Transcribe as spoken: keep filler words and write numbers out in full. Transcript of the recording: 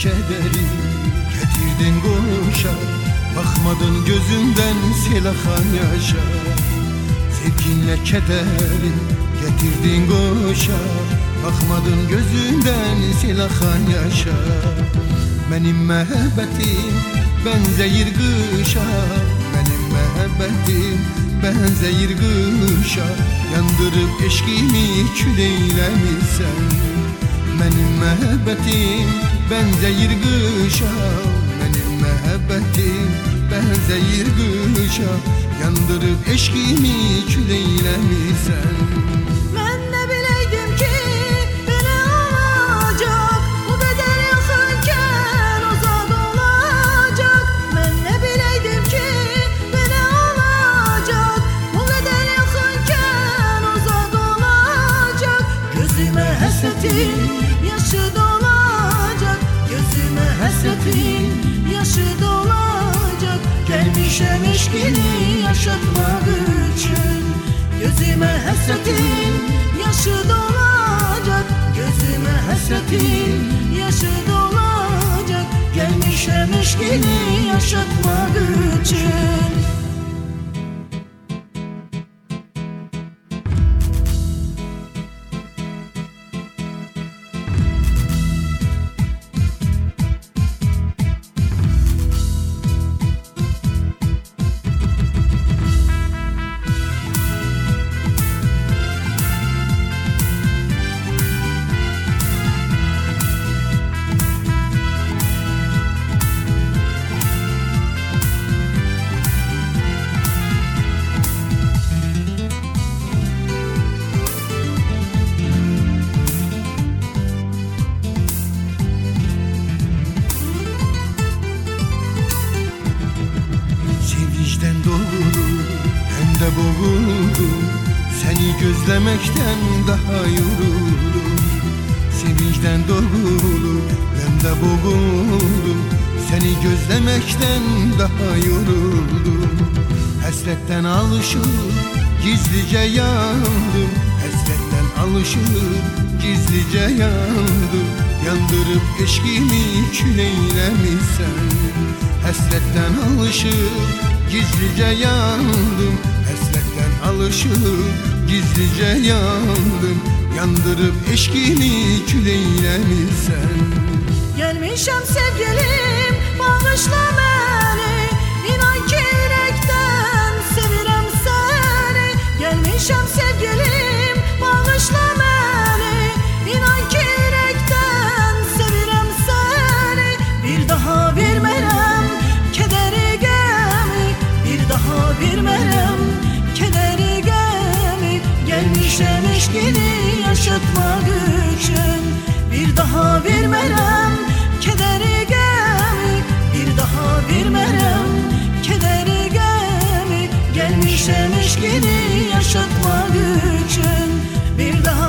kederi getirdin koşa, bakmadın gözünden silahan yaşa. Sevginle kederi getirdin koşa, bakmadın gözünden silahan yaşa. Benim məhəbbətim benzeyir kışa, benim məhəbbətim benzeyir kışa. Yandırıp eşkimi kül eylemişsen. Benim məhəbbətim benzeyir kışa, benim məhəbbətim benzeyir kışa. Yandırıp eşkimi kül eylemişsen. Hasretin yaşı dolacak, gözüme hasretin yaşı dolacak. Gelmişem eşkini yaşatmak için. Gözüme hasretin yaşı dolacak, gözüme hasretin yaşı dolacak. Gelmişem eşkini yaşatmak için. Sevinçten dolu hem de boğuldum, seni gözlemekten daha yoruldum. Sevinçten dolu hem de boğuldum, seni gözlemekten daha yoruldum. Hasretten alışıp gizlice yandım, hasretten alışıp gizlice yandım. Yandırıp eşkimi kül eylemişsen. Hasretten alışıp gizlice yandım, hasretten alışıp gizlice yandım. Yandırıp eşkimi kül eylemişsen. Gelmişem sevgilim, bağışla beni, İnan ki yürekten sevirem seni. Gelmişem sevgilim, bağışla beni, İnan ki yürekten sevirem seni. Bir daha vermem kederi gemi, bir daha vermem kederi gemi. Gelmişem eşkini yaşatmak için. Bir daha vermem kederi gemi, bir daha vermem kederi gemi. Gelmişem eşkini yaşatmak için. Bir daha